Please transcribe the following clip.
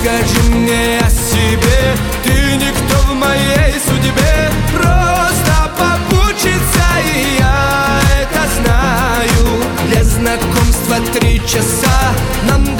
Расскажи мне о себе, ты никто в моей судьбе. Просто попутчица, и я это знаю. Для знакомства 3 часа нам